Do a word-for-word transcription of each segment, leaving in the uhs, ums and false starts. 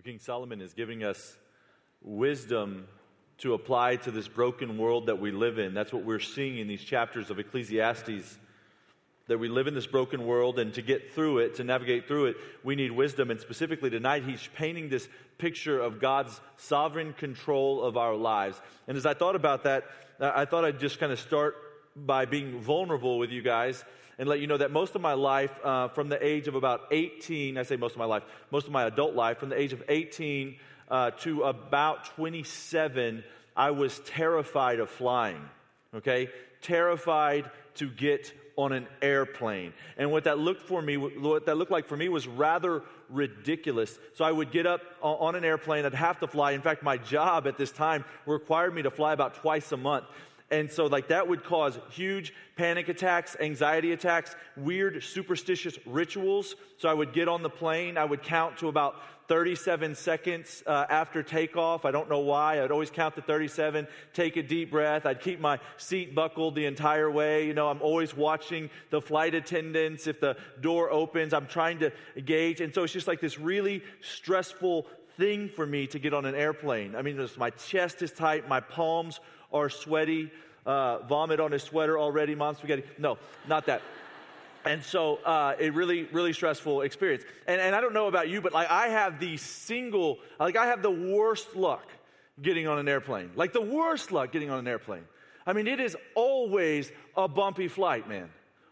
King Solomon is giving us wisdom to apply to this broken world that we live in. That's what we're seeing in these chapters of Ecclesiastes, that we live in this broken world, and to get through it, to navigate through it, we need wisdom. And specifically tonight, he's painting this picture of God's sovereign control of our lives. And as I thought about that, I thought I'd just kind of start by being vulnerable with you guys and let you know that most of my life, uh, from the age of about eighteen, I say most of my life, most of my adult life, from the age of eighteen uh, to about twenty-seven, I was terrified of flying, okay? Terrified to get on an airplane. And what that looked for me, what that looked like for me was rather ridiculous. So I would get up on an airplane, I'd have to fly. In fact, my job at this time required me to fly about twice a month. And so like that would cause huge panic attacks, anxiety attacks, weird superstitious rituals. So I would get on the plane, I would count to about thirty-seven seconds uh, after takeoff. I don't know why. I'd always count to thirty-seven, take a deep breath. I'd keep my seat buckled the entire way. You know, I'm always watching the flight attendants. If the door opens, I'm trying to gauge. And so it's just like this really stressful thing for me to get on an airplane. I mean, just my chest is tight, my palms are sweaty, uh, vomit on his sweater already, mom spaghetti. No, not that. And so uh, it really, really stressful experience. And, and I don't know about you, but like I have the single, like I have the worst luck getting on an airplane. Like the worst luck getting on an airplane. I mean, it is always a bumpy flight, man.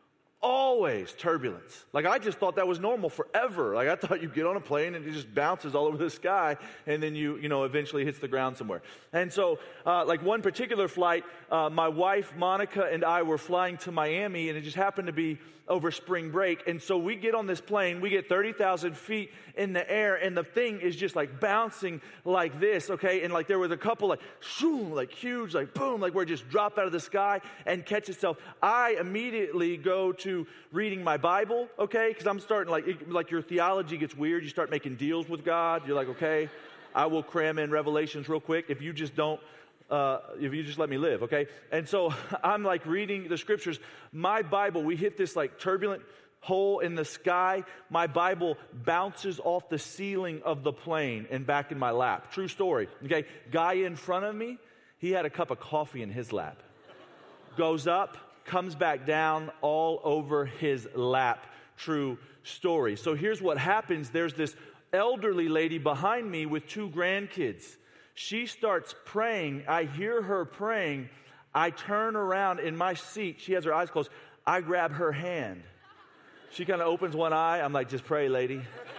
Always turbulence. Like I just thought that was normal forever. Like I thought you get on a plane and it just bounces all over the sky and then you, you know, eventually hits the ground somewhere. And so, uh, like one particular flight, uh, my wife, Monica, and I were flying to Miami, and it just happened to be over spring break. And so we get on this plane, we get thirty thousand feet in the air, and the thing is just like bouncing like this, okay? And like there was a couple like, shoo, like huge, like boom, like where it just dropped out of the sky and catch itself. I immediately go to reading my Bible, okay? Because I'm starting like, it, like your theology gets weird. You start making deals with God. You're like, okay, I will cram in Revelations real quick if you just don't, uh, if you just let me live, okay? And so I'm like reading the scriptures. My Bible, we hit this like turbulent hole in the sky. My Bible bounces off the ceiling of the plane and back in my lap. True story, okay? Guy in front of me, he had a cup of coffee in his lap. Goes up, comes back down all over his lap. True story. So here's what happens. There's this elderly lady behind me with two grandkids. She starts praying. I hear her praying. I turn around in my seat. She has her eyes closed. I grab her hand. She kind of opens one eye. I'm like, just pray, lady.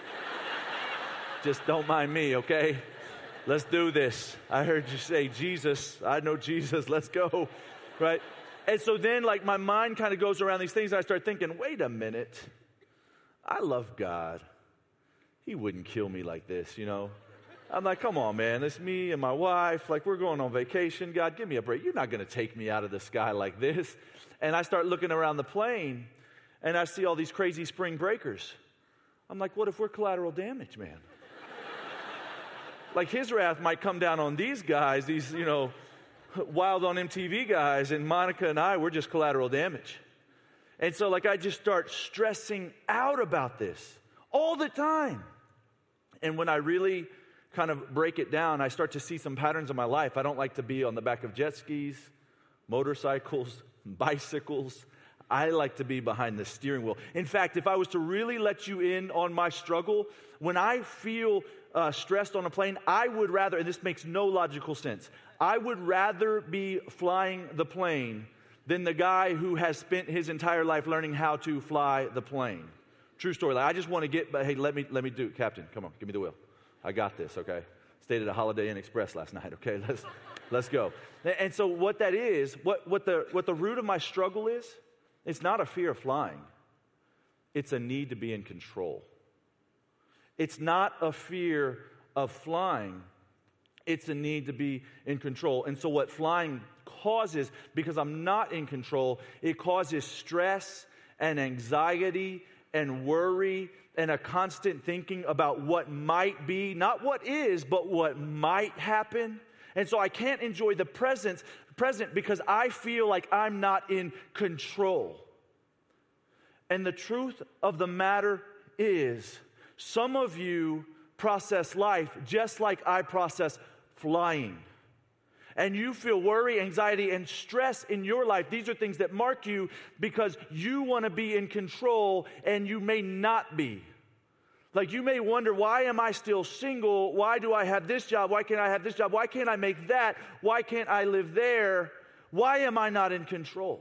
Just don't mind me, okay? Let's do this. I heard you say Jesus. I know Jesus. Let's go, right? And so then, like, my mind kind of goes around these things, and I start thinking, wait a minute. I love God. He wouldn't kill me like this, you know? I'm like, come on, man. It's me and my wife. Like, we're going on vacation. God, give me a break. You're not going to take me out of the sky like this. And I start looking around the plane, and I see all these crazy spring breakers. I'm like, what if we're collateral damage, man? Like, his wrath might come down on these guys, these, you know, Wild on M T V guys, and Monica and I, we're just collateral damage. And so like I just start stressing out about this all the time. And when I really kind of break it down, I start to see some patterns in my life. I don't like to be on the back of jet skis, motorcycles, bicycles. I like to be behind the steering wheel. In fact, if I was to really let you in on my struggle, when I feel uh, stressed on a plane, I would rather, and this makes no logical sense, I would rather be flying the plane than the guy who has spent his entire life learning how to fly the plane. True story. Like, I just want to get, but hey, let me let me do it. Captain, come on, give me the wheel. I got this, okay? Stayed at a Holiday Inn Express last night, okay? Let's let's go. And so what that is, what, what the what the root of my struggle is, it's not a fear of flying. It's a need to be in control. It's not a fear of flying. It's a need to be in control. And so what flying causes, because I'm not in control, it causes stress and anxiety and worry and a constant thinking about what might be, not what is, but what might happen. And so I can't enjoy the present, present because I feel like I'm not in control. And the truth of the matter is, some of you process life just like I process flying. And you feel worry, anxiety, and stress in your life. These are things that mark you because you want to be in control and you may not be. Like you may wonder, why am I still single? Why do I have this job? Why can't I have this job? Why can't I make that? Why can't I live there? Why am I not in control?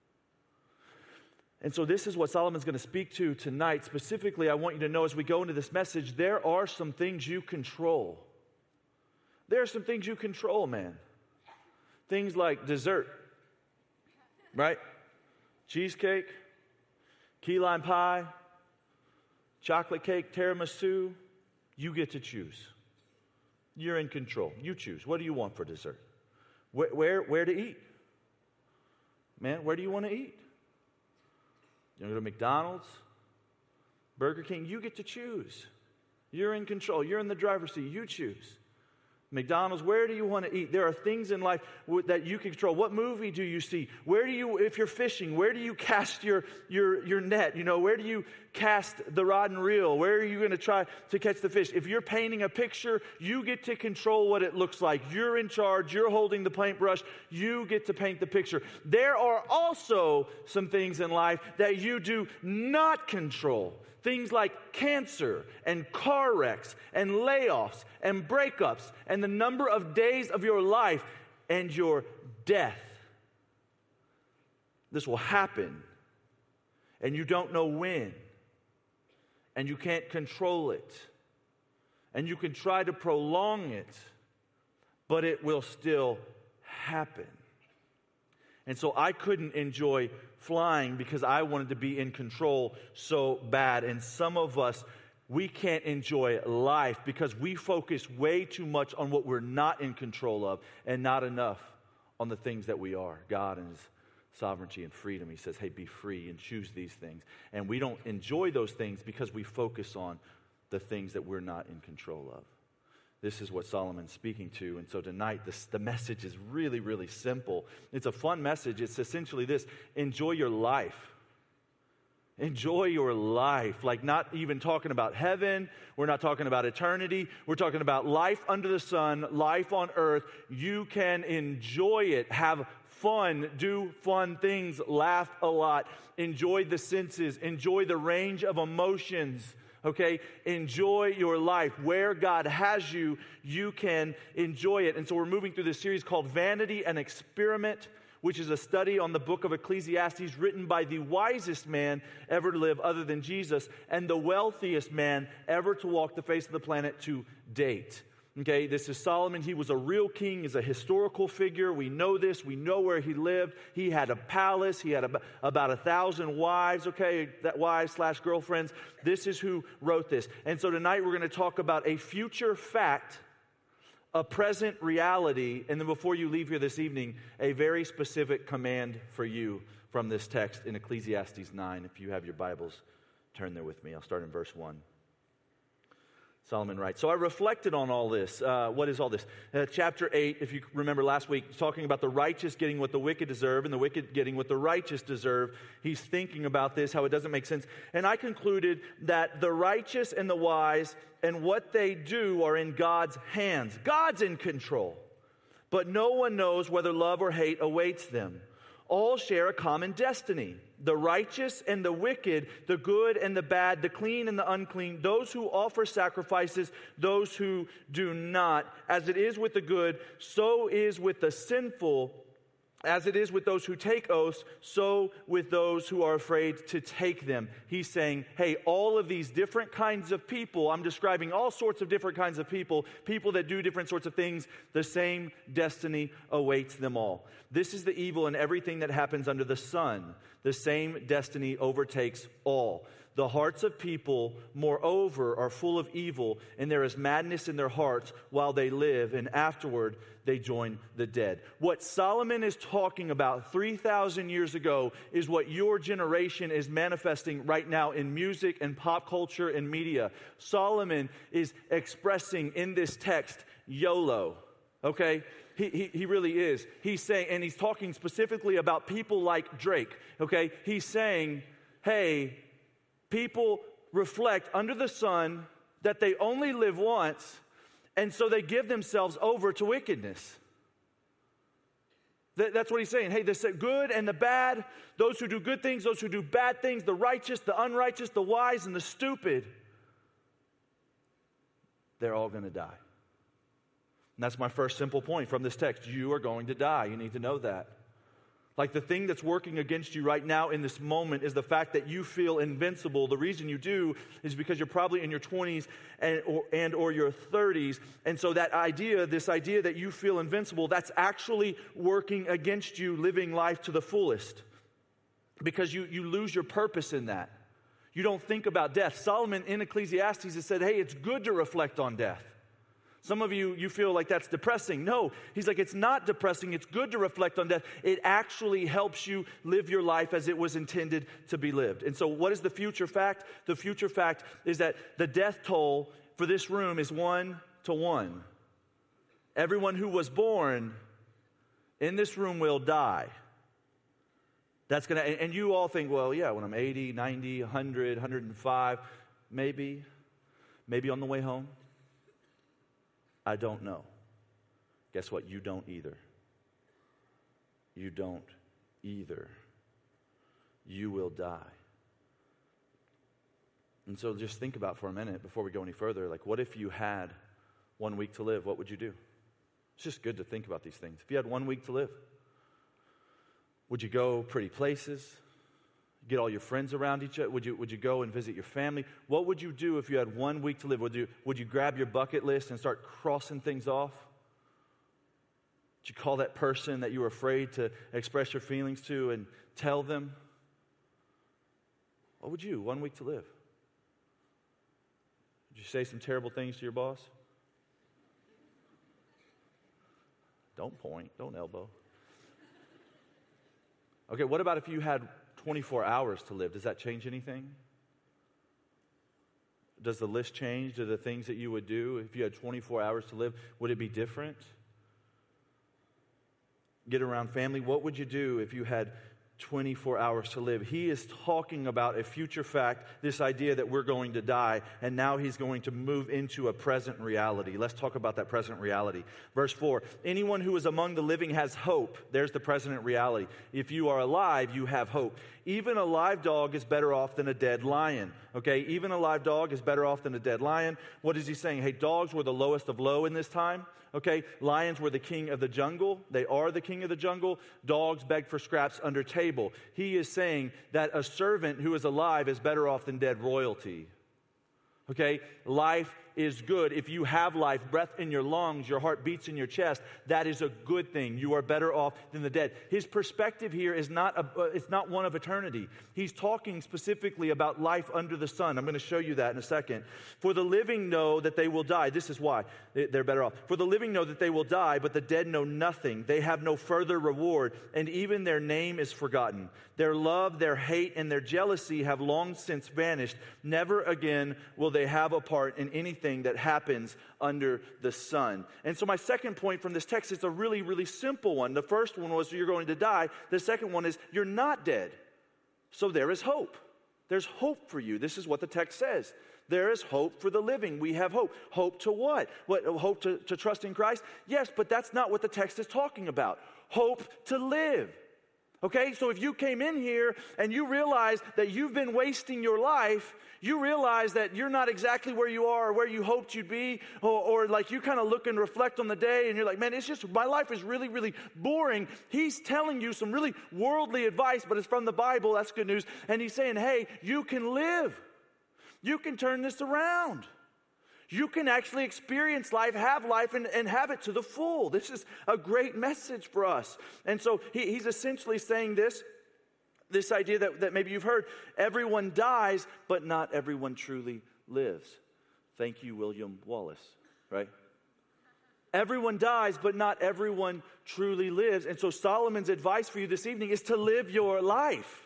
And so this is what Solomon's going to speak to tonight. Specifically, I want you to know as we go into this message, there are some things you control. There are some things you control, man. Things like dessert, right? Cheesecake, key lime pie, chocolate cake, tiramisu. You get to choose. You're in control. You choose. What do you want for dessert? Where, where, where to eat? Man, where do you want to eat? You want to go to McDonald's? Burger King? You get to choose. You're in control. You're in the driver's seat. You choose. McDonald's, where do you want to eat? There are things in life that you control. What movie do you see? Where do you, if you're fishing, where do you cast your, your, your net? You know, where do you cast the rod and reel? Where are you going to try to catch the fish? If you're painting a picture, you get to control what it looks like. You're in charge. You're holding the paintbrush. You get to paint the picture. There are also some things in life that you do not control. Things like cancer and car wrecks and layoffs and breakups and the number of days of your life and your death. This will happen, and you don't know when, and you can't control it, and you can try to prolong it, but it will still happen. And so I couldn't enjoy flying because I wanted to be in control so bad. And some of us, we can't enjoy life because we focus way too much on what we're not in control of and not enough on the things that we are. God and His sovereignty and freedom. He says, hey, be free and choose these things. And we don't enjoy those things because we focus on the things that we're not in control of. This is what Solomon's speaking to. And so tonight, this, the message is really, really simple. It's a fun message. It's essentially this: enjoy your life. Enjoy your life. Like, not even talking about heaven. We're not talking about eternity. We're talking about life under the sun, life on earth. You can enjoy it. Have fun. Do fun things. Laugh a lot. Enjoy the senses. Enjoy the range of emotions. Okay, enjoy your life. Where God has you, you can enjoy it. And so we're moving through this series called Vanity and Experiment, which is a study on the book of Ecclesiastes written by the wisest man ever to live other than Jesus and the wealthiest man ever to walk the face of the planet to date. Okay, this is Solomon. He was a real king. He's a historical figure. We know this. We know where he lived. He had a palace. He had a, about a thousand wives, okay, that wives slash girlfriends. This is who wrote this. And so tonight we're going to talk about a future fact, a present reality, and then before you leave here this evening, a very specific command for you from this text in Ecclesiastes nine. If you have your Bibles, turn there with me. I'll start in verse one. Solomon writes, so I reflected on all this. Uh, what is all this? Uh, chapter eight, if you remember last week, talking about the righteous getting what the wicked deserve and the wicked getting what the righteous deserve. He's thinking about this, how it doesn't make sense. And I concluded that the righteous and the wise and what they do are in God's hands. God's in control. But no one knows whether love or hate awaits them. All share a common destiny. The righteous and the wicked, the good and the bad, the clean and the unclean, those who offer sacrifices, those who do not. As it is with the good, so is with the sinful. As it is with those who take oaths, so with those who are afraid to take them. He's saying, hey, all of these different kinds of people, I'm describing all sorts of different kinds of people, people that do different sorts of things, the same destiny awaits them all. This is the evil in everything that happens under the sun. The same destiny overtakes all. The hearts of people, moreover, are full of evil, and there is madness in their hearts while they live, and afterward they join the dead. What Solomon is talking about three thousand years ago is what your generation is manifesting right now in music and pop culture and media. Solomon is expressing in this text YOLO, okay? He, he, he really is. He's saying, and he's talking specifically about people like Drake, okay? He's saying, hey, people reflect under the sun that they only live once, and so they give themselves over to wickedness. That, that's what he's saying. Hey, the good and the bad, those who do good things, those who do bad things, the righteous, the unrighteous, the wise, and the stupid, they're all going to die. And that's my first simple point from this text. You are going to die. You need to know that. Like the thing that's working against you right now in this moment is the fact that you feel invincible. The reason you do is because you're probably in your twenties and or, and or your thirties. And so that idea, this idea that you feel invincible, that's actually working against you living life to the fullest. Because you, you lose your purpose in that. You don't think about death. Solomon in Ecclesiastes has said, hey, it's good to reflect on death. Some of you, you feel like that's depressing. No, he's like, it's not depressing. It's good to reflect on death. It actually helps you live your life as it was intended to be lived. And so what is the future fact? The future fact is that the death toll for this room is one to one. Everyone who was born in this room will die. That's going to, and you all think, well, yeah, when I'm eighty, ninety, one hundred, one hundred five, maybe, maybe on the way home. I don't know. Guess what? You don't either. You don't either. You will die. And so just think about for a minute before we go any further, like what if you had one week to live? What would you do? It's just good to think about these things. If you had one week to live, would you go pretty places? Get all your friends around each other? Would you, would you go and visit your family? What would you do if you had one week to live? Would you, would you grab your bucket list and start crossing things off? Would you call that person that you were afraid to express your feelings to and tell them? What would you, one week to live? Would you say some terrible things to your boss? Don't point, don't elbow. Okay, what about if you had twenty-four hours to live? Does that change anything? Does the list change? Do the things that you would do if you had twenty-four hours to live, would it be different? Get around family. What would you do if you had twenty-four hours to live? He is talking about a future fact, this idea that we're going to die, and now he's going to move into a present reality. Let's talk about that present reality. Verse four, anyone who is among the living has hope. There's the present reality. If you are alive, you have hope. Even a live dog is better off than a dead lion. Okay, even a live dog is better off than a dead lion. What is he saying? Hey, dogs were the lowest of low in this time. Okay, lions were the king of the jungle. They are the king of the jungle. Dogs beg for scraps under table. He is saying that a servant who is alive is better off than dead royalty. Okay, life is good. If you have life, breath in your lungs, your heart beats in your chest, that is a good thing. You are better off than the dead. His perspective here is not a, uh, it's not one of eternity. He's talking specifically about life under the sun. I'm going to show you that in a second. For the living know that they will die. This is why they're better off. For the living know that they will die, but the dead know nothing. They have no further reward, and even their name is forgotten. Their love, their hate, and their jealousy have long since vanished. Never again will they have a part in anything that happens under the sun. And so my second point from this text is a really, really simple one. The first one was you're going to die. The second one is you're not dead. So there is hope. There's hope for you. This is what the text says. There is hope for the living. We have hope. Hope to what? What hope to, to trust in Christ? Yes, but that's not what the text is talking about. Hope to live. Okay, so if you came in here and you realize that you've been wasting your life, you realize that you're not exactly where you are or where you hoped you'd be, or, or like you kind of look and reflect on the day and you're like, man, it's just, my life is really, really boring. He's telling you some really worldly advice, but it's from the Bible. That's good news. And he's saying, hey, you can live. You can turn this around. You can actually experience life, have life, and, and have it to the full. This is a great message for us. And so he, he's essentially saying this, this idea that, that maybe you've heard, everyone dies, but not everyone truly lives. Thank you, William Wallace, right? Everyone dies, but not everyone truly lives. And so Solomon's advice for you this evening is to live your life.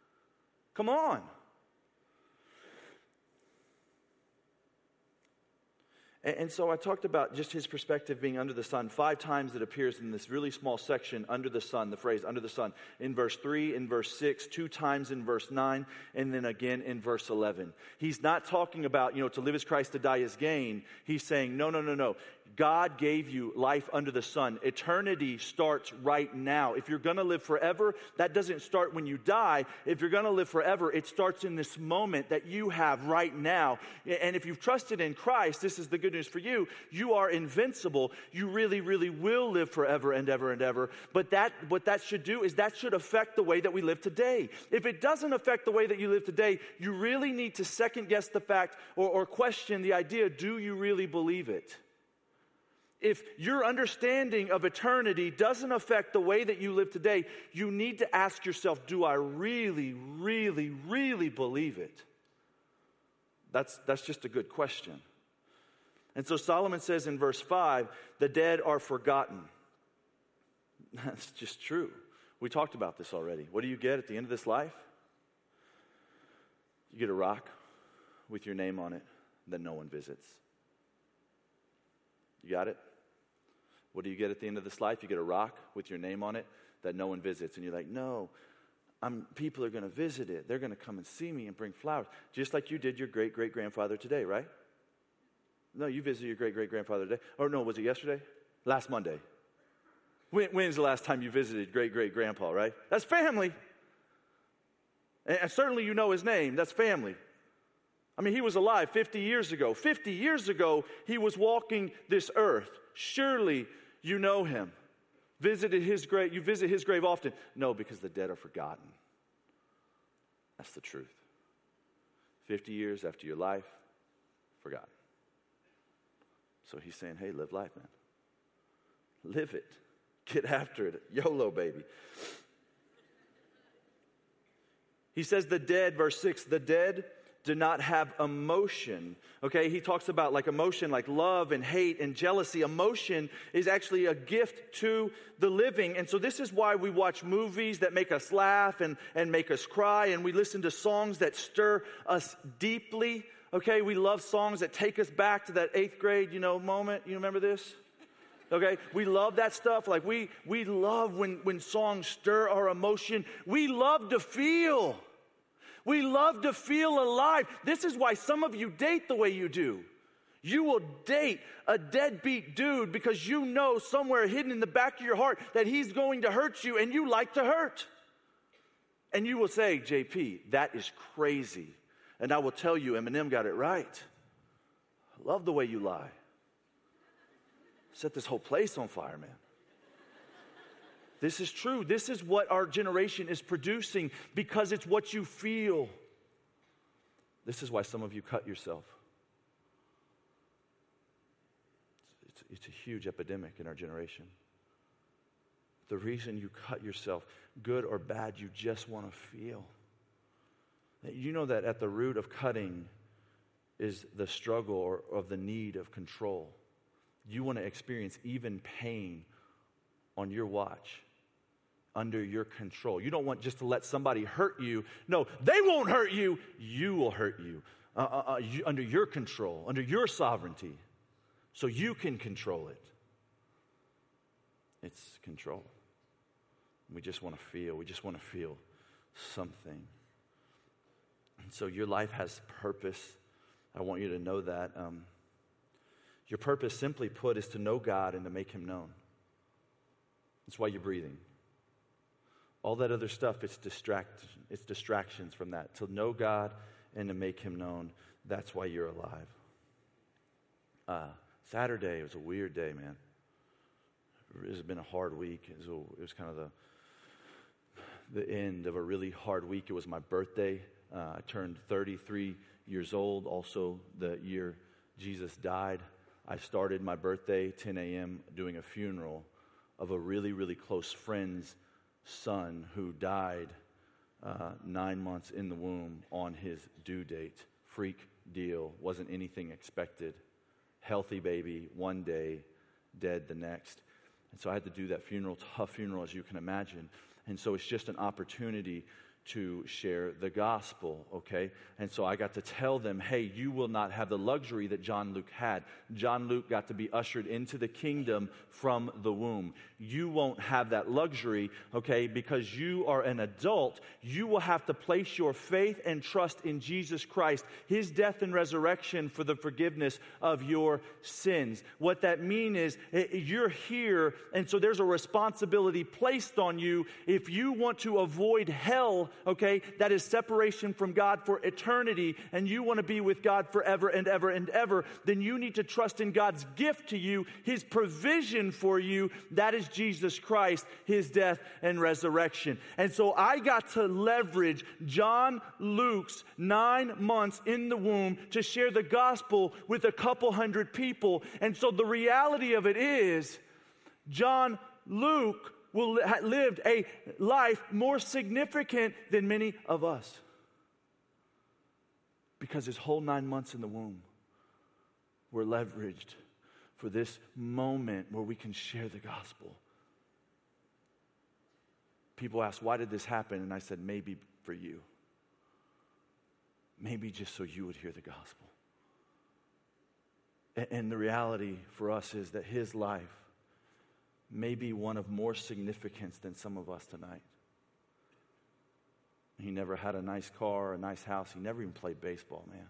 Come on. And, and so I talked about just his perspective being under the sun. Five times it appears in this really small section, under the sun, the phrase under the sun. In verse three, in verse six, two times in verse nine, and then again in verse eleven. He's not talking about, you know, to live as Christ, to die is gain. He's saying, no, no, no, no. God gave you life under the sun. Eternity starts right now. If you're going to live forever, that doesn't start when you die. If you're going to live forever, it starts in this moment that you have right now. And if you've trusted in Christ, this is the good news for you. You are invincible. You really, really will live forever and ever and ever. But that, what that should do is that should affect the way that we live today. If it doesn't affect the way that you live today, you really need to second guess the fact or, or question the idea, do you really believe it? If your understanding of eternity doesn't affect the way that you live today, you need to ask yourself, do I really, really, really believe it? That's, that's just a good question. And so Solomon says in verse five, the dead are forgotten. That's just true. We talked about this already. What do you get at the end of this life? You get a rock with your name on it that no one visits. You got it? What do you get at the end of this life? You get a rock with your name on it that no one visits. And you're like, no, I'm, people are going to visit it. They're going to come and see me and bring flowers. Just like you did your great-great-grandfather today, right? No, you visited your great-great-grandfather today. Or no, was it yesterday? Last Monday. When, when's the last time you visited great-great-grandpa, right? That's family. And, and certainly you know his name. That's family. I mean, he was alive fifty years ago. fifty years ago, he was walking this earth. Surely you know him. Visited his grave. You visit his grave often. No, because the dead are forgotten. That's the truth. fifty years after your life, forgotten. So he's saying, hey, live life, man. Live it. Get after it. YOLO, baby. He says the dead, verse six, the dead do not have emotion. Okay, he talks about like emotion, like love and hate and jealousy. Emotion is actually a gift to the living. And so this is why we watch movies that make us laugh and, and make us cry. And we listen to songs that stir us deeply. Okay, we love songs that take us back to that eighth grade, you know, moment. You remember this? Okay, we love that stuff. Like we, we love when, when songs stir our emotion. We love to feel. We love to feel alive. This is why some of you date the way you do. You will date a deadbeat dude because you know somewhere hidden in the back of your heart that he's going to hurt you and you like to hurt. And you will say, J P, that is crazy. And I will tell you, Eminem got it right. I love the way you lie. Set this whole place on fire, man. This is true. This is what our generation is producing because it's what you feel. This is why some of you cut yourself. It's, it's, it's a huge epidemic in our generation. The reason you cut yourself, good or bad, you just want to feel. You know that at the root of cutting is the struggle or of the need of control. You want to experience even pain on your watch, under your control. You don't want just to let somebody hurt you. No, they won't hurt you. You will hurt you, uh, uh, uh, you under your control, under your sovereignty, so you can control it. It's control. We just want to feel. We just want to feel something. And so your life has purpose. I want you to know that. Um, your purpose, simply put, is to know God and to make Him known. That's why you're breathing. All that other stuff, it's distract, it's distractions from that. To know God and to make Him known, that's why you're alive. Uh, Saturday was a weird day, man. It has been a hard week. It was, a, it was kind of the, the end of a really hard week. It was my birthday. Uh, I turned thirty-three years old, also the year Jesus died. I started my birthday, ten a.m., doing a funeral of a really, really close friend's son who died uh, nine months in the womb on his due date. Freak deal. Wasn't anything expected. Healthy baby one day, dead the next. And so I had to do that funeral, tough funeral as you can imagine. And so it's just an opportunity to share the gospel, okay? And so I got to tell them, hey, you will not have the luxury that John Luke had. John Luke got to be ushered into the kingdom from the womb. You won't have that luxury, okay? Because you are an adult, you will have to place your faith and trust in Jesus Christ, his death and resurrection for the forgiveness of your sins. What that means is you're here, and so there's a responsibility placed on you. If you want to avoid hell, okay, that is separation from God for eternity, and you want to be with God forever and ever and ever, then you need to trust in God's gift to you, his provision for you, that is Jesus Christ, his death and resurrection. And so I got to leverage John Luke's nine months in the womb to share the gospel with a couple hundred people. And so the reality of it is, John Luke will have lived a life more significant than many of us, because his whole nine months in the womb were leveraged for this moment where we can share the gospel. People ask, why did this happen? And I said, maybe for you. Maybe just so you would hear the gospel. And the reality for us is that his life may be one of more significance than some of us tonight. He never had a nice car, a nice house. He never even played baseball, man.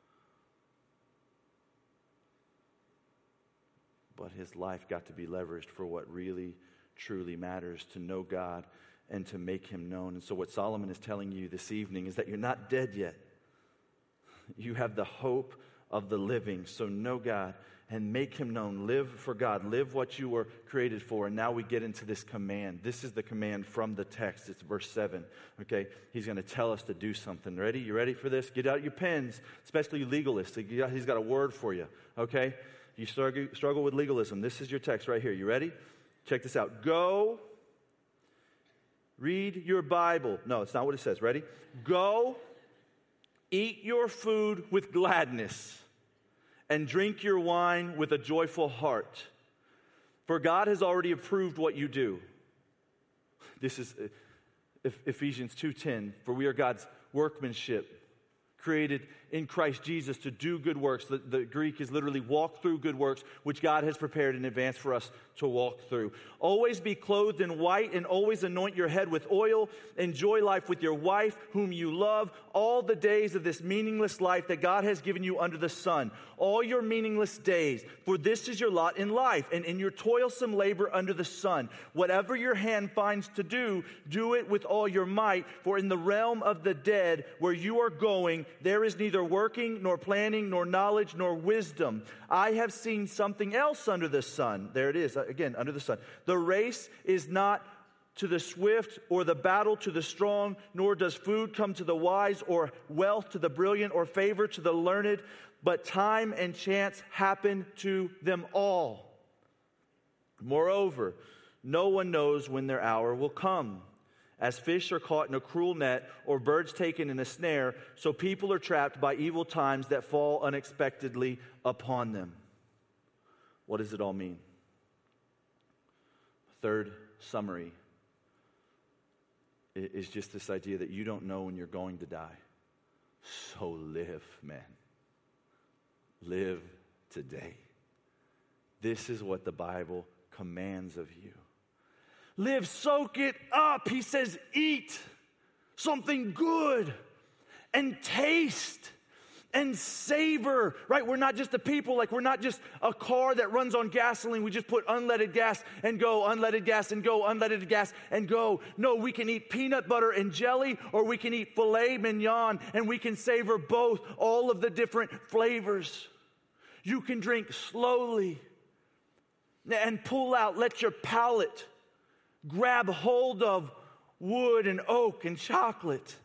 But his life got to be leveraged for what really, truly matters, to know God and to make him known. And so what Solomon is telling you this evening is that you're not dead yet. You have the hope of the living. So know God and make him known. Live for God. Live what you were created for. And now we get into this command. This is the command from the text. It's verse seven. Okay, he's going to tell us to do something. Ready? You ready for this? Get out your pens, especially legalists. He's got a word for you. Okay, you struggle, struggle with legalism. This is your text right here. You ready? Check this out. Go, read your Bible. No, it's not what it says. Ready? Go, eat your food with gladness, and drink your wine with a joyful heart. For God has already approved what you do. This is Ephesians two ten. For we are God's workmanship, created in Christ Jesus to do good works. The, the Greek is literally walk through good works, which God has prepared in advance for us to walk through. Always be clothed in white, and always anoint your head with oil. Enjoy life with your wife, whom you love, all the days of this meaningless life that God has given you under the sun. All your meaningless days, for this is your lot in life, and in your toilsome labor under the sun. Whatever your hand finds to do, do it with all your might, for in the realm of the dead, where you are going, there is neither working, nor planning, nor knowledge, nor wisdom. I have seen something else under the sun. There it is, again, under the sun. The race is not to the swift, or the battle to the strong, nor does food come to the wise, or wealth to the brilliant, or favor to the learned, but time and chance happen to them all. Moreover, no one knows when their hour will come. As fish are caught in a cruel net, or birds taken in a snare, so people are trapped by evil times that fall unexpectedly upon them. What does it all mean? Third summary is just this idea that you don't know when you're going to die. So live, man. Live today. This is what the Bible commands of you. Live, soak it up. He says, eat something good and taste and savor, right? We're not just a people, like we're not just a car that runs on gasoline. We just put unleaded gas and go, unleaded gas and go, unleaded gas and go. No, we can eat peanut butter and jelly, or we can eat filet mignon, and we can savor both, all of the different flavors. You can drink slowly and pull out, let your palate grab hold of wood and oak and chocolate.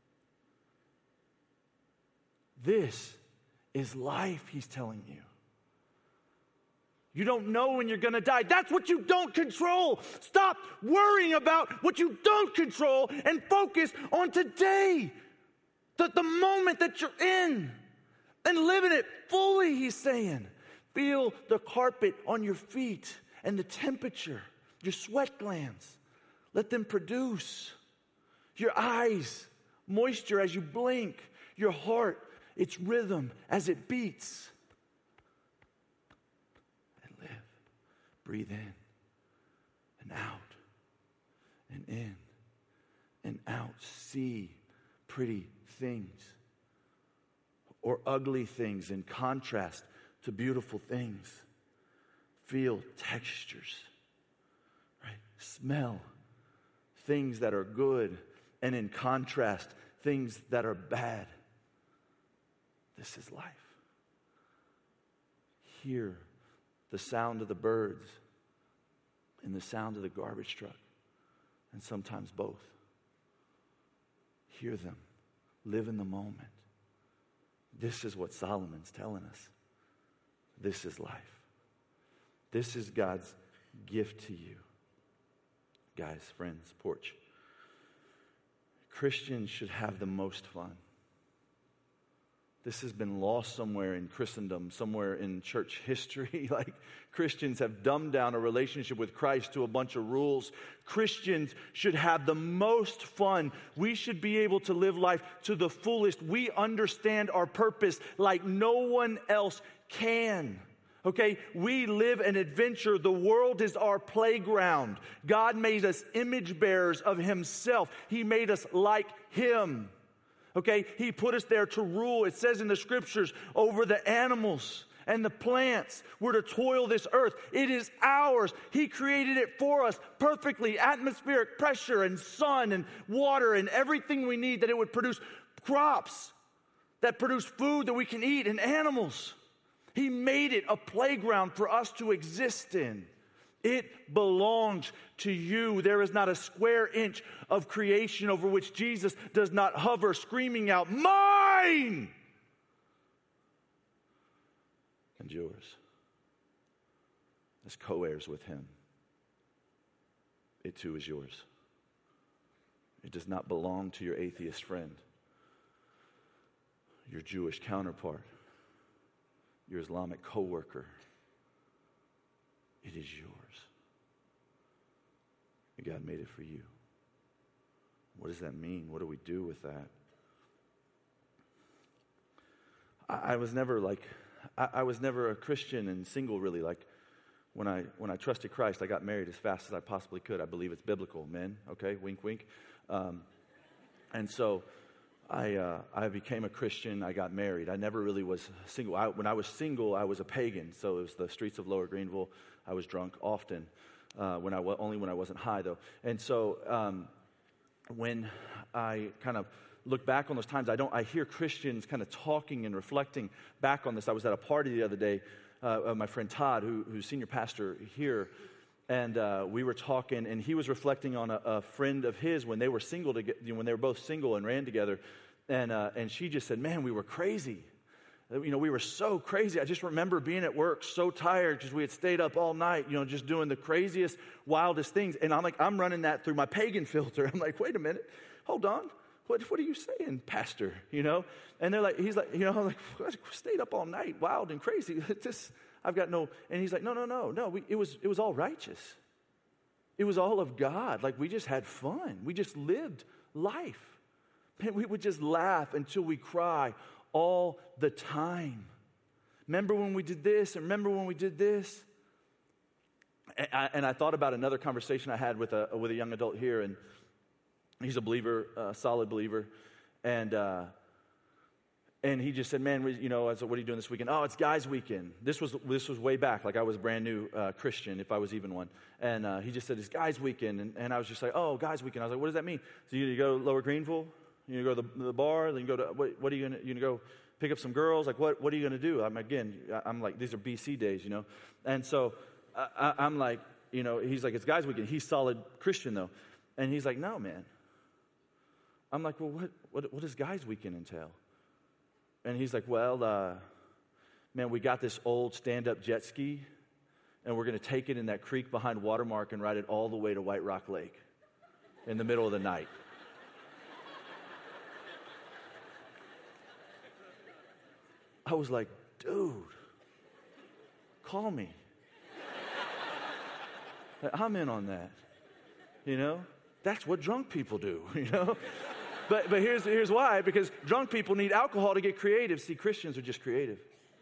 This is life, he's telling you. You don't know when you're going to die. That's what you don't control. Stop worrying about what you don't control and focus on today, the, the moment that you're in, and live in it fully, he's saying. Feel the carpet on your feet and the temperature. Your sweat glands, let them produce. Your eyes, moisture as you blink, your heart, its rhythm as it beats. And live. Breathe in and out and in and out. See pretty things or ugly things in contrast to beautiful things. Feel textures, right? Smell things that are good, and in contrast, things that are bad. This is life. Hear the sound of the birds and the sound of the garbage truck, and sometimes both. Hear them. Live in the moment. This is what Solomon's telling us. This is life. This is God's gift to you. Guys, friends, porch. Christians should have the most fun. This has been lost somewhere in Christendom, somewhere in church history. Like, Christians have dumbed down a relationship with Christ to a bunch of rules. Christians should have the most fun. We should be able to live life to the fullest. We understand our purpose like no one else can. Okay, we live an adventure. The world is our playground. God made us image bearers of Himself. He made us like Him. Okay, He put us there to rule. It says in the scriptures, over the animals and the plants. We're to toil this earth. It is ours. He created it for us perfectly. Atmospheric pressure and sun and water and everything we need, that it would produce crops that produce food that we can eat, and animals. He made it a playground for us to exist in. It belongs to you. There is not a square inch of creation over which Jesus does not hover, screaming out, "Mine!" And yours, as co-heirs with Him. It too is yours. It does not belong to your atheist friend, your Jewish counterpart, your Islamic co-worker. It is yours. God made it for you. What does that mean? What do we do with that? I, I was never like, I, I was never a Christian and single really. Like when I when I trusted Christ, I got married as fast as I possibly could. I believe it's biblical, men. Okay, wink, wink. Um, and so I uh, I became a Christian. I got married. I never really was single. I, when I was single, I was a pagan. So it was the streets of Lower Greenville. I was drunk often. Uh, when I wa- only when I wasn't high though. And so um, when I kind of look back on those times, I don't. I hear Christians kind of talking and reflecting back on this. I was at a party the other day. Uh, uh, my friend Todd, who, who's senior pastor here, and uh, we were talking, and he was reflecting on a, a friend of his when they were single to get, you know, when they were both single and ran together, and uh, and she just said, "Man, we were crazy." You know, we were so crazy. I just remember being at work so tired because we had stayed up all night, you know, just doing the craziest, wildest things. And I'm like, I'm running that through my pagan filter. I'm like, wait a minute, hold on. What what are you saying, pastor? You know? And they're like, he's like, you know, I'm like, what? Stayed up all night, wild and crazy. This, I've got no, and he's like, no, no, no, no. We, it was it was all righteous. It was all of God. Like, we just had fun. We just lived life. And we would just laugh until we cry all the time. Remember when we did this, and remember when we did this? And I, and I thought about another conversation I had with a with a young adult here, and he's a believer, a solid believer, and uh, and he just said, "Man, we, you know, I said, what are you doing this weekend?" "Oh, it's guys' weekend." This was this was way back, like I was a brand new uh, Christian, if I was even one. And uh, he just said, "It's guys' weekend," and, and I was just like, "Oh, guys' weekend." I was like, "What does that mean?" So you, you go to Lower Greenville? You go to the, the bar, then you go to, what, what are you going to, you gonna go pick up some girls? Like, what, what are you going to do? I'm, again, I'm like, these are B C days, you know? And so I, I, I'm like, you know, he's like, it's guys' weekend. He's solid Christian, though. And he's like, no, man. I'm like, well, what, what, what does guys' weekend entail? And he's like, well, uh, man, we got this old stand-up jet ski, and we're going to take it in that creek behind Watermark and ride it all the way to White Rock Lake in the middle of the night. I was like, dude, call me. I'm in on that. You know? That's what drunk people do, you know? but, but here's, here's why, because drunk people need alcohol to get creative. See, Christians are just creative.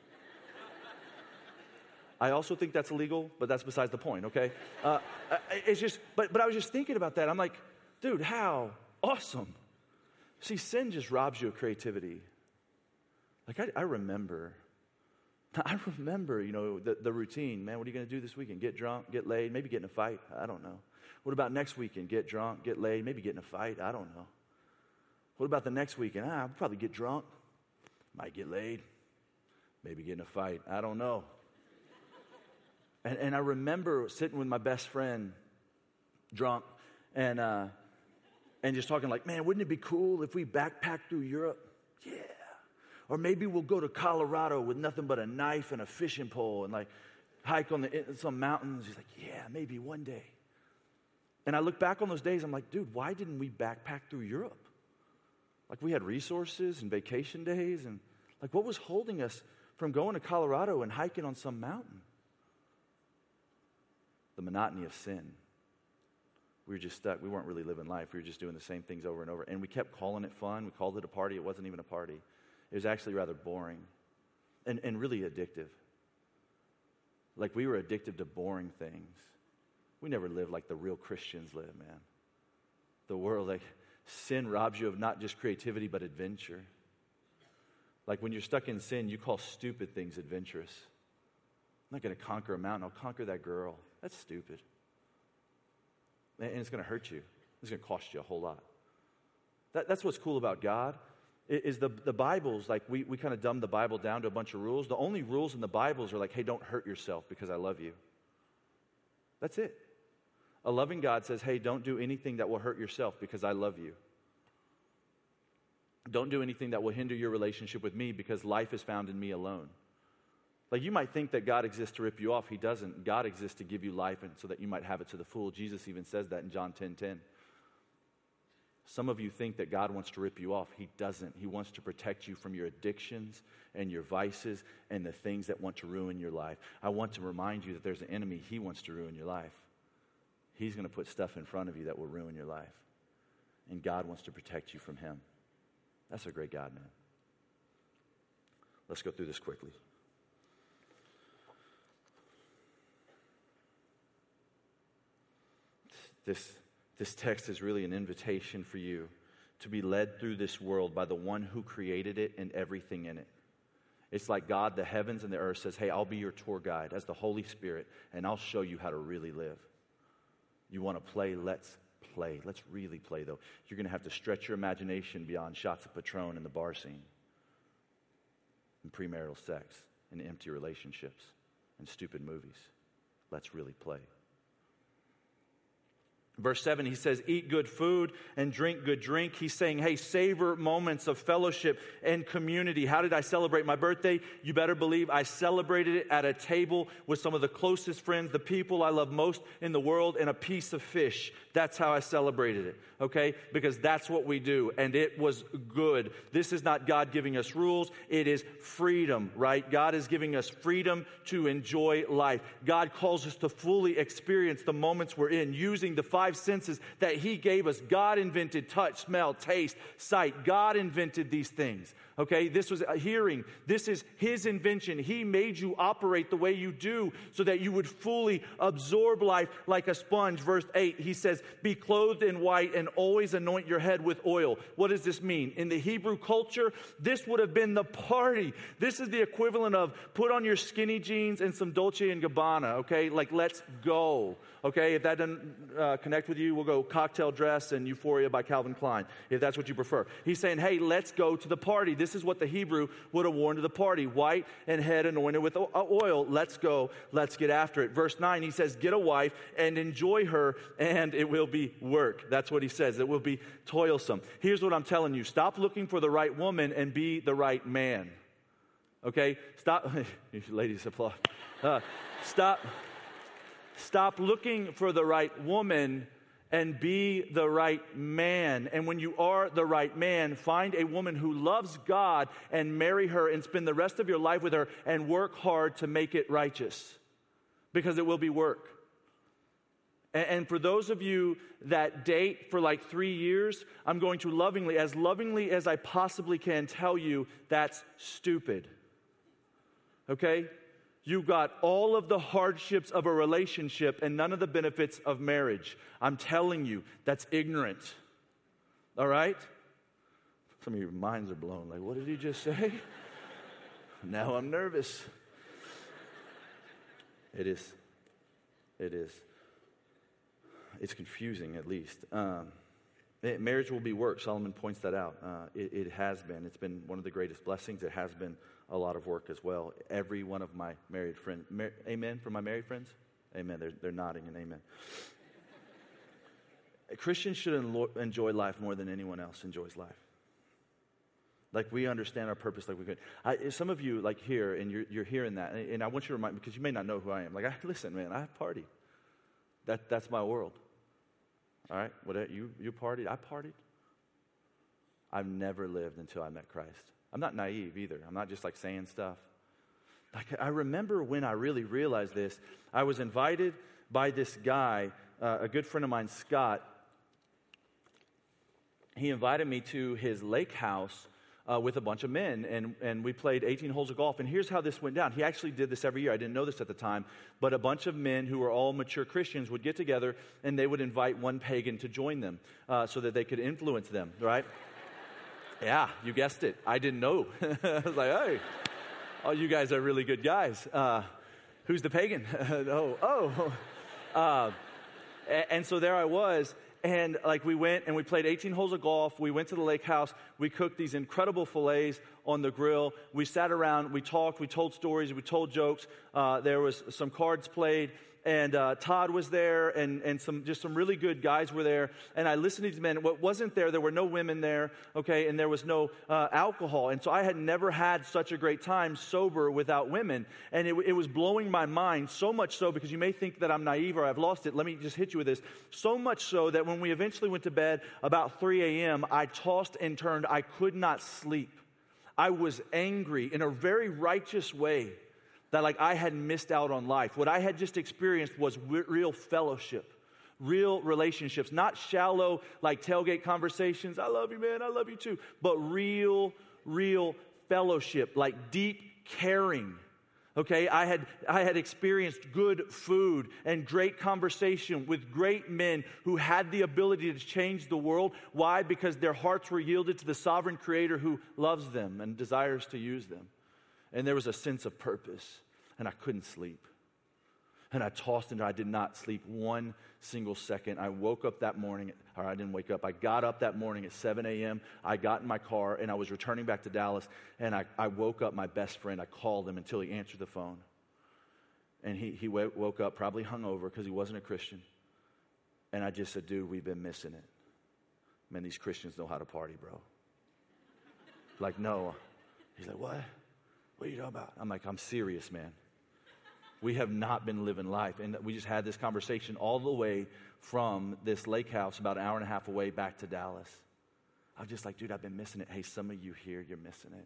I also think that's illegal, but that's besides the point, okay? Uh, it's just, but, but I was just thinking about that. I'm like, dude, how awesome. See, sin just robs you of creativity. Like, I, I remember, I remember, you know, the, the routine. Man, what are you going to do this weekend? Get drunk, get laid, maybe get in a fight? I don't know. What about next weekend? Get drunk, get laid, maybe get in a fight? I don't know. What about the next weekend? Ah, I'll probably get drunk, might get laid, maybe get in a fight. I don't know. And, and I remember sitting with my best friend, drunk, and uh, and just talking like, man, wouldn't it be cool if we backpacked through Europe? Yeah. Or maybe we'll go to Colorado with nothing but a knife and a fishing pole and like hike on the, some mountains. He's like, yeah, maybe one day. And I look back on those days, I'm like, dude, why didn't we backpack through Europe? Like, we had resources and vacation days, and like, what was holding us from going to Colorado and hiking on some mountain? The monotony of sin. We were just stuck. We weren't really living life. We were just doing the same things over and over. And we kept calling it fun. We called it a party. It wasn't even a party. It was actually rather boring and, and really addictive. Like, we were addicted to boring things. We never lived like the real Christians live, man. The world, like, sin robs you of not just creativity, but adventure. Like, when you're stuck in sin, you call stupid things adventurous. I'm not going to conquer a mountain. I'll conquer that girl. That's stupid. And it's going to hurt you. It's going to cost you a whole lot. That, that's what's cool about God, is the, the Bibles, like, we, we kind of dumb the Bible down to a bunch of rules. The only rules in the Bibles are like, hey, don't hurt yourself because I love you. That's it. A loving God says, hey, don't do anything that will hurt yourself because I love you. Don't do anything that will hinder your relationship with me because life is found in me alone. Like, you might think that God exists to rip you off. He doesn't. God exists to give you life and so that you might have it to the full. Jesus even says that in John ten ten. Some of you think that God wants to rip you off. He doesn't. He wants to protect you from your addictions and your vices and the things that want to ruin your life. I want to remind you that there's an enemy. He wants to ruin your life. He's going to put stuff in front of you that will ruin your life. And God wants to protect you from him. That's a great God, man. Let's go through this quickly. This, this text is really an invitation for you to be led through this world by the one who created it and everything in it. It's like God, the heavens and the earth, says, hey, I'll be your tour guide as the Holy Spirit, and I'll show you how to really live. You want to play? Let's play. Let's really play, though. You're going to have to stretch your imagination beyond shots of Patron in the bar scene, and premarital sex, and empty relationships, and stupid movies. Let's really play. Verse seven, he says, eat good food and drink good drink. He's saying, hey, savor moments of fellowship and community. How did I celebrate my birthday? You better believe I celebrated it at a table with some of the closest friends, the people I love most in the world, and a piece of fish. That's how I celebrated it, okay? Because that's what we do, and it was good. This is not God giving us rules. It is freedom, right? God is giving us freedom to enjoy life. God calls us to fully experience the moments we're in, using the five Five senses that he gave us. God invented touch, smell, taste, sight. God invented these things. Okay, this was a hearing. This is his invention. He made you operate the way you do so that you would fully absorb life like a sponge. Verse eight, he says, be clothed in white and always anoint your head with oil. What does this mean? In the Hebrew culture, this would have been the party. This is the equivalent of put on your skinny jeans and some Dolce and Gabbana, okay? Like, let's go, okay? If that doesn't uh, connect with you, we'll go cocktail dress and Euphoria by Calvin Klein, if that's what you prefer. He's saying, hey, let's go to the party. This is what the Hebrew would have worn to the party. White and head anointed with oil. Let's go. Let's get after it. Verse nine, he says, get a wife and enjoy her, and it will be work. That's what he says. It will be toilsome. Here's what I'm telling you. Stop looking for the right woman and be the right man. Okay? Stop. Ladies, applaud. Uh, stop. Stop looking for the right woman and be the right man. And when you are the right man, find a woman who loves God and marry her and spend the rest of your life with her and work hard to make it righteous. Because it will be work. And, and for those of you that date for like three years, I'm going to lovingly, as lovingly as I possibly can, tell you that's stupid. Okay? You've got all of the hardships of a relationship and none of the benefits of marriage. I'm telling you, that's ignorant. All right? Some of your minds are blown. Like, what did he just say? Now I'm nervous. It is. It is. It's confusing, at least. Um, it, marriage will be work. Solomon points that out. Uh, it, it has been. It's been one of the greatest blessings. It has been a lot of work as well. Every one of my married friends, mar- amen for my married friends? Amen. They're, they're nodding and amen. Christians should enlo- enjoy life more than anyone else enjoys life. Like we understand our purpose like we could. I, some of you like here, and you're, you're hearing that, and, and I want you to remind, because you may not know who I am. Like, I, listen, man, I partied. That, that's my world. All right? What, you, you partied? I partied. I've never lived until I met Christ. I'm not naive either. I'm not just like saying stuff. Like I remember when I really realized this. I was invited by this guy, uh, a good friend of mine, Scott. He invited me to his lake house uh, with a bunch of men, and, and we played eighteen holes of golf. And here's how this went down. He actually did this every year. I didn't know this at the time, but a bunch of men who were all mature Christians would get together, and they would invite one pagan to join them uh, so that they could influence them, right? Yeah, you guessed it. I didn't know. I was like, hey, oh, you guys are really good guys. Uh, who's the pagan? oh, oh. Uh, and, and so there I was, and like we went and we played eighteen holes of golf. We went to the lake house. We cooked these incredible fillets on the grill. We sat around. We talked. We told stories. We told jokes. Uh, there was some cards played. And uh, Todd was there, and, and some just some really good guys were there. And I listened to these men. What wasn't there, there were no women there, okay, and there was no uh, alcohol. And so I had never had such a great time sober without women. And it, it was blowing my mind, so much so, because you may think that I'm naive or I've lost it. Let me just hit you with this. So much so that when we eventually went to bed about three a.m., I tossed and turned. I could not sleep. I was angry in a very righteous way. That like I had missed out on life. What I had just experienced was w- real fellowship, real relationships, not shallow like tailgate conversations. I love you, man. I love you too. But real, real fellowship, like deep caring. Okay, I had I had experienced good food and great conversation with great men who had the ability to change the world. Why? Because their hearts were yielded to the sovereign Creator who loves them and desires to use them. And there was a sense of purpose, and I couldn't sleep. And I tossed and I did not sleep one single second. I woke up that morning, or I didn't wake up. I got up that morning at seven a.m. I got in my car, and I was returning back to Dallas, and I, I woke up my best friend. I called him until he answered the phone. And he, he w- woke up probably hungover because he wasn't a Christian. And I just said, dude, we've been missing it. Man, these Christians know how to party, bro. Like, no. He's like, what? What are you talking about? I'm like, I'm serious, man. We have not been living life. And we just had this conversation all the way from this lake house about an hour and a half away back to Dallas. I was just like, dude, I've been missing it. Hey, some of you here, you're missing it.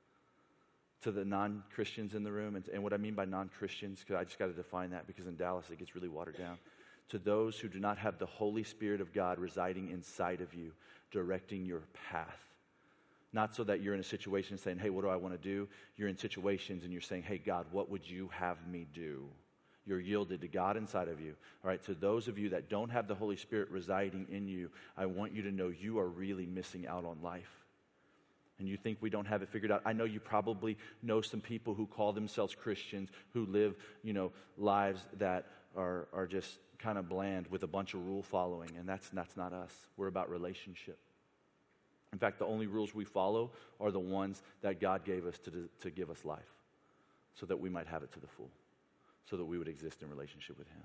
To the non-Christians in the room, and, and what I mean by non-Christians, because I just got to define that, because in Dallas it gets really watered down. To those who do not have the Holy Spirit of God residing inside of you, directing your path. Not so that you're in a situation saying, hey, what do I want to do? You're in situations and you're saying, hey, God, what would you have me do? You're yielded to God inside of you. All right, to those of you that don't have the Holy Spirit residing in you, I want you to know you are really missing out on life. And you think we don't have it figured out. I know you probably know some people who call themselves Christians who live, you know, lives that are, are just kind of bland with a bunch of rule following. And that's, that's not us. We're about relationship. In fact, the only rules we follow are the ones that God gave us to, to give us life so that we might have it to the full, so that we would exist in relationship with Him.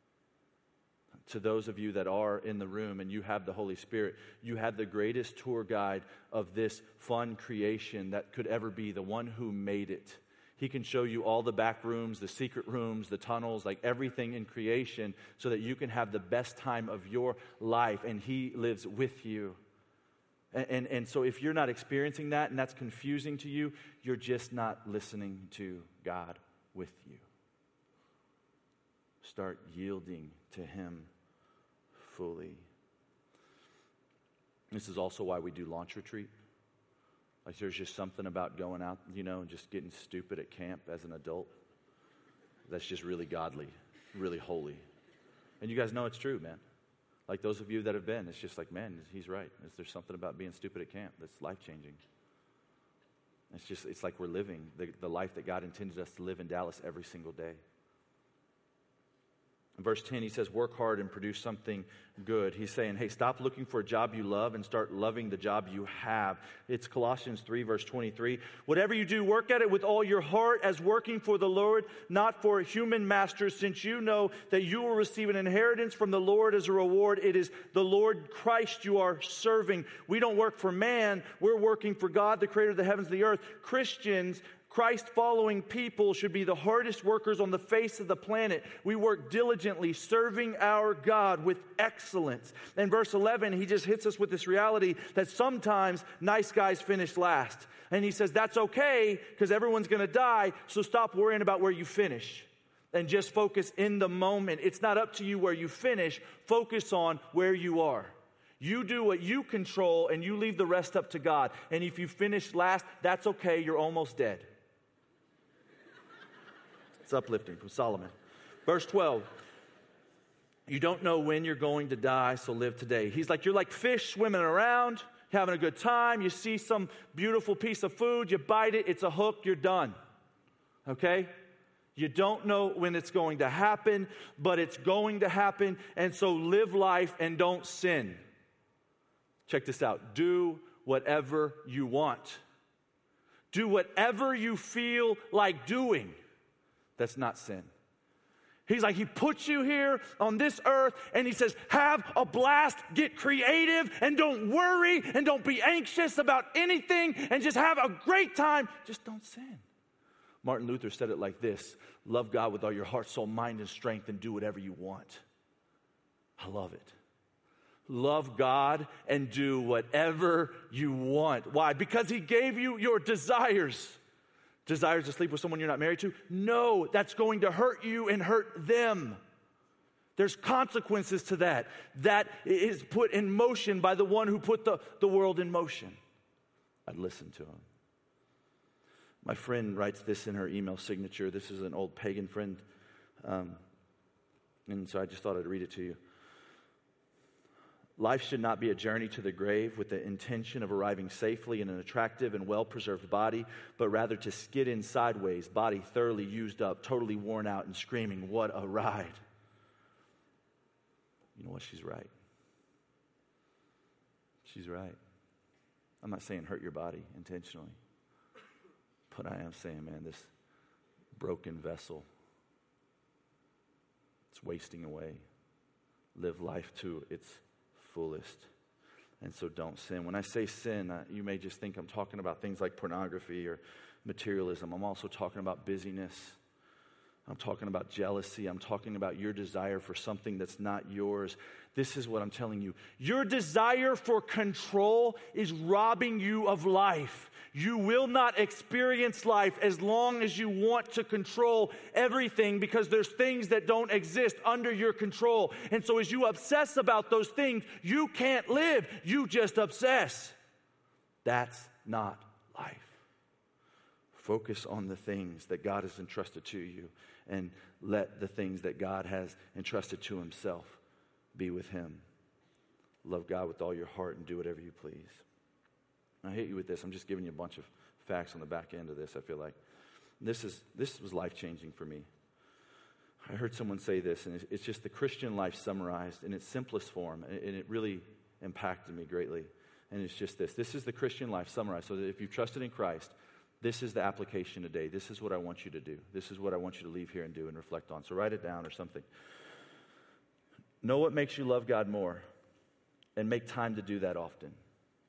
To those of you that are in the room and you have the Holy Spirit, you have the greatest tour guide of this fun creation that could ever be, the one who made it. He can show you all the back rooms, the secret rooms, the tunnels, like everything in creation so that you can have the best time of your life, and He lives with you. And, and, and so if you're not experiencing that and that's confusing to you, you're just not listening to God with you. Start yielding to Him fully. This is also why we do launch retreat. Like there's just something about going out, you know, and just getting stupid at camp as an adult. That's just really godly, really holy. And you guys know it's true, man. Like those of you that have been, it's just like, man, he's right. There's something about being stupid at camp that's life-changing. It's just, it's like we're living the, the life that God intended us to live in Dallas every single day. In verse ten, he says, work hard and produce something good. He's saying, hey, stop looking for a job you love and start loving the job you have. It's Colossians three, verse twenty-three. Whatever you do, work at it with all your heart as working for the Lord, not for human masters, since you know that you will receive an inheritance from the Lord as a reward. It is the Lord Christ you are serving. We don't work for man. We're working for God, the creator of the heavens and the earth. Christians, Christ-following people should be the hardest workers on the face of the planet. We work diligently, serving our God with excellence. In verse eleven, he just hits us with this reality that sometimes nice guys finish last. And he says, that's okay, because everyone's going to die, so stop worrying about where you finish. And just focus in the moment. It's not up to you where you finish. Focus on where you are. You do what you control, and you leave the rest up to God. And if you finish last, that's okay, you're almost dead. It's uplifting from Solomon. Verse twelve. You don't know when you're going to die, so live today. He's like, you're like fish swimming around, having a good time. You see some beautiful piece of food, you bite it, it's a hook, you're done. Okay? You don't know when it's going to happen, but it's going to happen, and so live life and don't sin. Check this out. Do whatever you want. Do whatever you feel like doing. That's not sin. He's like, he puts you here on this earth, and he says, have a blast, get creative, and don't worry, and don't be anxious about anything, and just have a great time. Just don't sin. Martin Luther said it like this: love God with all your heart, soul, mind, and strength, and do whatever you want. I love it. Love God and do whatever you want. Why? Because he gave you your desires. Desires to sleep with someone you're not married to? No, that's going to hurt you and hurt them. There's consequences to that. That is put in motion by the one who put the, the world in motion. I'd listen to him. My friend writes this in her email signature. This is an old pagan friend. Um, and so I just thought I'd read it to you. Life should not be a journey to the grave with the intention of arriving safely in an attractive and well-preserved body, but rather to skid in sideways, body thoroughly used up, totally worn out, and screaming, what a ride. You know what? She's right. She's right. I'm not saying hurt your body intentionally, but I am saying, man, this broken vessel, it's wasting away. Live life to its fullest. And so don't sin. When I say sin, uh, you may just think I'm talking about things like pornography or materialism. I'm also talking about busyness. I'm talking about jealousy. I'm talking about your desire for something that's not yours. This is what I'm telling you. Your desire for control is robbing you of life. You will not experience life as long as you want to control everything, because there's things that don't exist under your control. And so as you obsess about those things, you can't live. You just obsess. That's not life. Focus on the things that God has entrusted to you, and let the things that God has entrusted to himself be with him. Love God with all your heart and do whatever you please. I hit you with this. I'm just giving you a bunch of facts on the back end of this, I feel like. This is this was life-changing for me. I heard someone say this, and it's just the Christian life summarized in its simplest form, and it really impacted me greatly. And it's just this. This is the Christian life summarized, so that if you've trusted in Christ, this is the application today. This is what I want you to do. This is what I want you to leave here and do and reflect on. So write it down or something. Know what makes you love God more, and make time to do that often.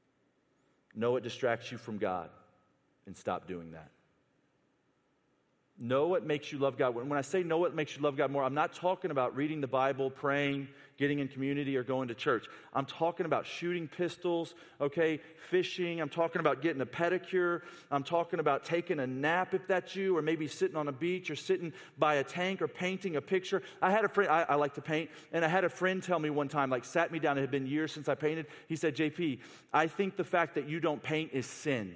Know what distracts you from God, and stop doing that. Know what makes you love God. When, when I say know what makes you love God more, I'm not talking about reading the Bible, praying, getting in community, or going to church. I'm talking about shooting pistols, okay, fishing. I'm talking about getting a pedicure. I'm talking about taking a nap if that's you, or maybe sitting on a beach or sitting by a tank or painting a picture. I had a friend, I, I like to paint, and I had a friend tell me one time, like sat me down, it had been years since I painted. He said, J P, I think the fact that you don't paint is sin.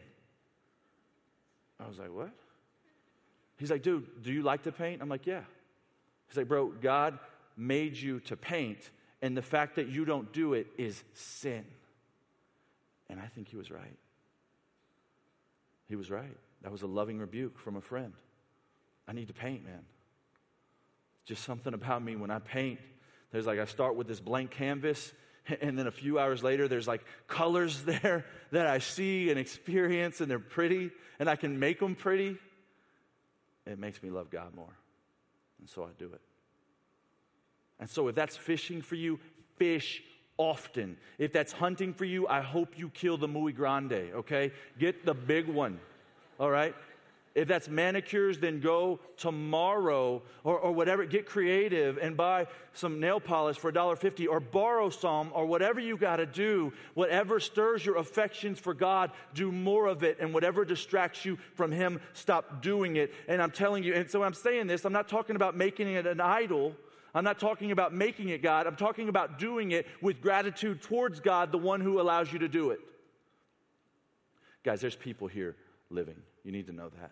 I was like, what? He's like, dude, do you like to paint? I'm like, yeah. He's like, bro, God made you to paint, and the fact that you don't do it is sin. And I think he was right. He was right. That was a loving rebuke from a friend. I need to paint, man. Just something about me when I paint. There's like, I start with this blank canvas, and then a few hours later, there's like colors there that I see and experience, and they're pretty, and I can make them pretty. It makes me love God more. And so I do it. And so if that's fishing for you, fish often. If that's hunting for you, I hope you kill the muy grande, okay? Get the big one, all right? If that's manicures, then go tomorrow or, or whatever. Get creative and buy some nail polish for one dollar fifty or borrow some or whatever you got to do. Whatever stirs your affections for God, do more of it. And whatever distracts you from Him, stop doing it. And I'm telling you, and so I'm saying this, I'm not talking about making it an idol. I'm not talking about making it God. I'm talking about doing it with gratitude towards God, the one who allows you to do it. Guys, there's people here living. You need to know that.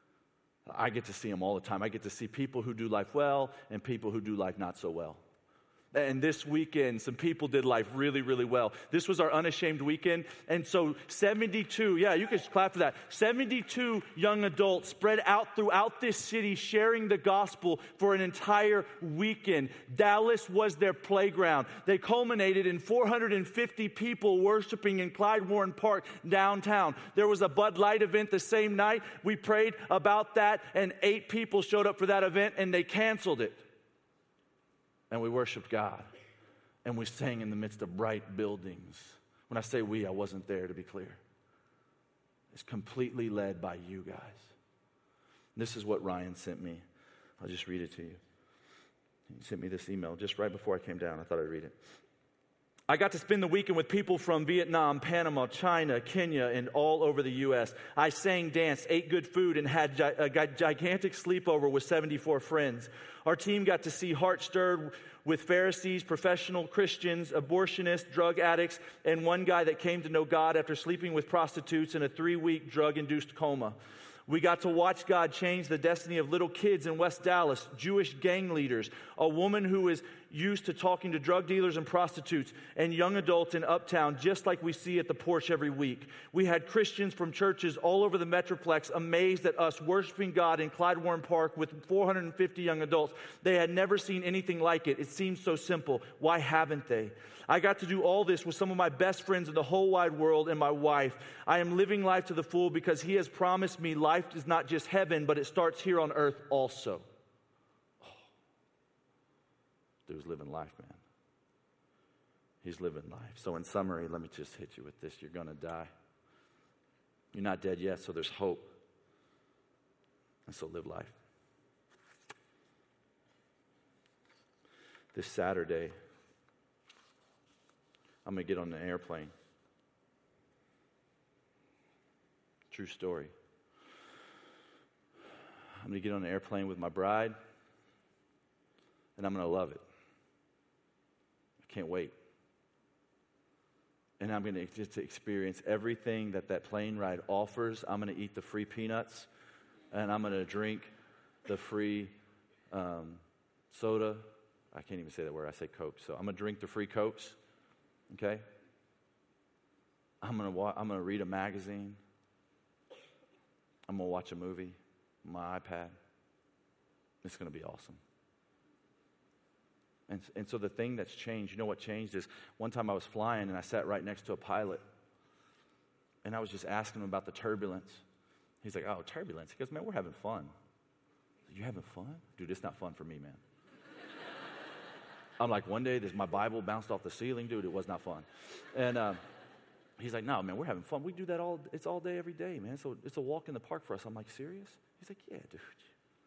I get to see them all the time. I get to see people who do life well and people who do life not so well. And this weekend, some people did life really, really well. This was our Unashamed weekend. And so seventy-two, yeah, you can clap for that. seventy-two young adults spread out throughout this city sharing the gospel for an entire weekend. Dallas was their playground. They culminated in four hundred fifty people worshiping in Clyde Warren Park downtown. There was a Bud Light event the same night. We prayed about that, and eight people showed up for that event, and they canceled it. And we worshiped God. And we sang in the midst of bright buildings. When I say we, I wasn't there, to be clear. It's completely led by you guys. This is what Ryan sent me. I'll just read it to you. He sent me this email just right before I came down. I thought I'd read it. I got to spend the weekend with people from Vietnam, Panama, China, Kenya, and all over the U S I sang, danced, ate good food, and had gi- a gigantic sleepover with seventy-four friends. Our team got to see heart stirred with Pharisees, professional Christians, abortionists, drug addicts, and one guy that came to know God after sleeping with prostitutes in a three-week drug-induced coma. We got to watch God change the destiny of little kids in West Dallas, Jewish gang leaders, a woman who is used to talking to drug dealers and prostitutes, and young adults in Uptown, just like we see at the porch every week. We had Christians from churches all over the Metroplex amazed at us worshiping God in Clyde Warren Park with four hundred fifty young adults. They had never seen anything like it. It seems so simple. Why haven't they? I got to do all this with some of my best friends in the whole wide world and my wife. I am living life to the full because He has promised me life is not just heaven, but it starts here on earth also. Oh. Dude's living life, man. He's living life. So in summary, let me just hit you with this. You're going to die. You're not dead yet, so there's hope. And so live life. This Saturday, I'm going to get on an airplane. True story. I'm going to get on an airplane with my bride, and I'm going to love it. I can't wait. And I'm going to just experience everything that that plane ride offers. I'm going to eat the free peanuts, and I'm going to drink the free um, soda. I can't even say that word. I say Coke. So I'm going to drink the free Cokes. Okay? I'm going to wa- I'm going to read a magazine. I'm going to watch a movie on my iPad. It's going to be awesome. And, and so the thing that's changed, you know what changed is one time I was flying and I sat right next to a pilot. And I was just asking him about the turbulence. He's like, oh, turbulence. He goes, man, we're having fun. You having fun? Dude, it's not fun for me, man. I'm like, one day, this, my Bible bounced off the ceiling. Dude, it was not fun. And uh, he's like, no, man, we're having fun. We do that all, it's all day, every day, man. So it's a walk in the park for us. I'm like, serious? He's like, yeah, dude.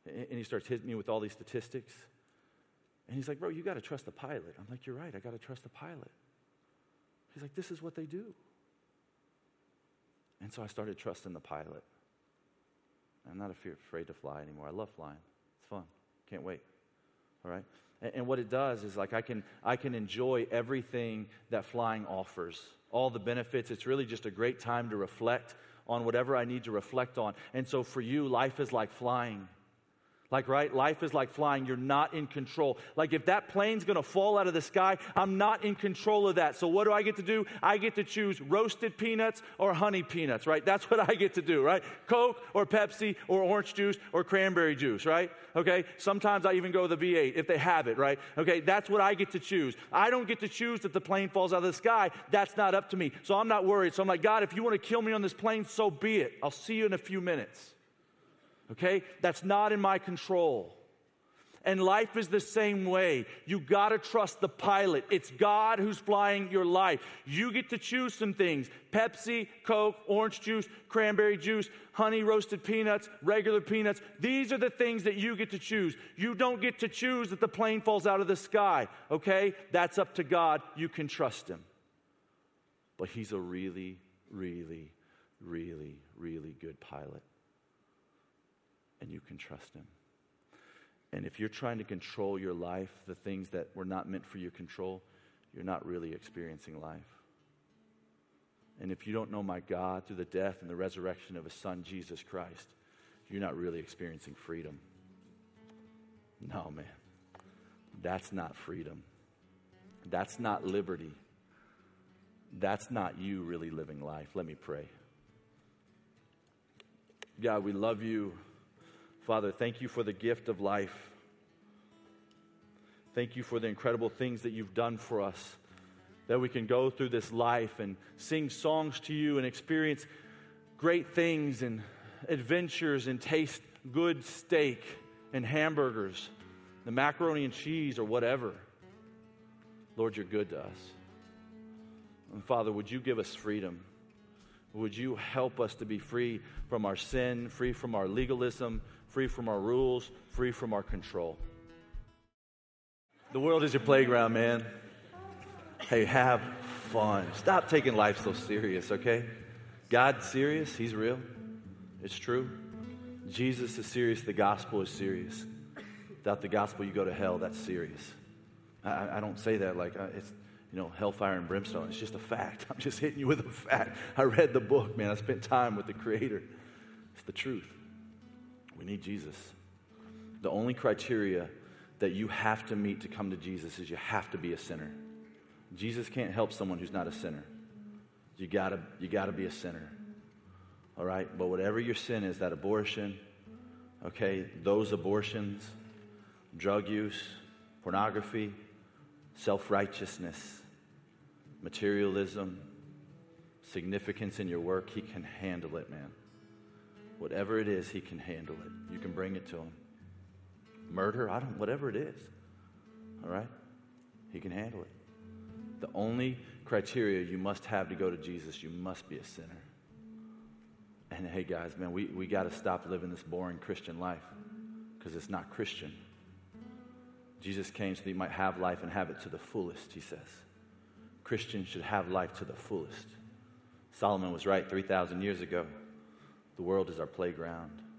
And he starts hitting me with all these statistics. And he's like, bro, you got to trust the pilot. I'm like, you're right, I got to trust the pilot. He's like, this is what they do. And so I started trusting the pilot. I'm not afraid to fly anymore. I love flying. It's fun. Can't wait. All right? And, and what it does is like I can I can enjoy everything that flying offers. All the benefits. It's really just a great time to reflect on whatever I need to reflect on. And so for you, life is like flying. Like, right? Life is like flying. You're not in control. Like, if that plane's going to fall out of the sky, I'm not in control of that. So what do I get to do? I get to choose roasted peanuts or honey peanuts, right? That's what I get to do, right? Coke or Pepsi or orange juice or cranberry juice, right? Okay? Sometimes I even go with the V eight if they have it, right? Okay? That's what I get to choose. I don't get to choose if the plane falls out of the sky. That's not up to me. So I'm not worried. So I'm like, God, if you want to kill me on this plane, so be it. I'll see you in a few minutes. Okay? That's not in my control. And life is the same way. You got to trust the pilot. It's God who's flying your life. You get to choose some things. Pepsi, Coke, orange juice, cranberry juice, honey roasted peanuts, regular peanuts. These are the things that you get to choose. You don't get to choose that the plane falls out of the sky. Okay? That's up to God. You can trust him. But he's a really, really, really, really good pilot. And you can trust him. And if you're trying to control your life, the things that were not meant for your control, you're not really experiencing life. And if you don't know my God through the death and the resurrection of his son, Jesus Christ, you're not really experiencing freedom. No, man. That's not freedom. That's not liberty. That's not you really living life. Let me pray. God, we love you. Father, thank you for the gift of life. Thank you for the incredible things that you've done for us, that we can go through this life and sing songs to you and experience great things and adventures and taste good steak and hamburgers, the macaroni and cheese or whatever. Lord, you're good to us. And Father, would you give us freedom? Would you help us to be free from our sin, free from our legalism, free from our rules, free from our control? The world is your playground, man. Hey, have fun. Stop taking life so serious, okay? God's serious. He's real. It's true. Jesus is serious. The gospel is serious. Without the gospel, you go to hell. That's serious. I, I don't say that like uh, it's, you know, hellfire and brimstone. It's just a fact. I'm just hitting you with a fact. I read the book, man. I spent time with the Creator. It's the truth. We need Jesus. The only criteria that you have to meet to come to Jesus is you have to be a sinner. Jesus can't help someone who's not a sinner. You gotta, you gotta be a sinner. All right? But whatever your sin is, that abortion, okay, those abortions, drug use, pornography, self-righteousness, materialism, significance in your work, he can handle it, man. Whatever it is, he can handle it. You can bring it to him. Murder, I don't, whatever it is. All right? He can handle it. The only criteria you must have to go to Jesus, you must be a sinner. And hey, guys, man, we, we got to stop living this boring Christian life because it's not Christian. Jesus came so that you might have life and have it to the fullest, he says. Christians should have life to the fullest. Solomon was right three thousand years ago. The world is our playground.